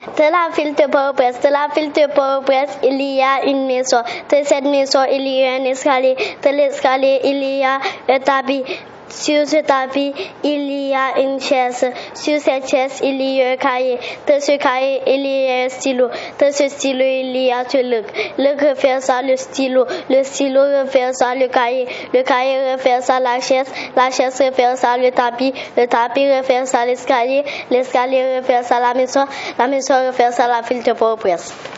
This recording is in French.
De la ville de Port-au-Prince, il y a une maison. De cette maison, il y a un escalier. De l'escalier, il y a un tapis. Sur ce tapis, il y a une chaise. Sur cette chaise, il y a un cahier. De ce cahier, il y a un stylo. De ce stylo, il y a ce luc. Luc refait ça le stylo. Le stylo refait ça le cahier. Le cahier refait ça la chaise. La chaise refait ça le tapis. Le tapis refait ça l'escalier. L'escalier refait ça la maison. La maison refait ça la ville de Port-au-Prince.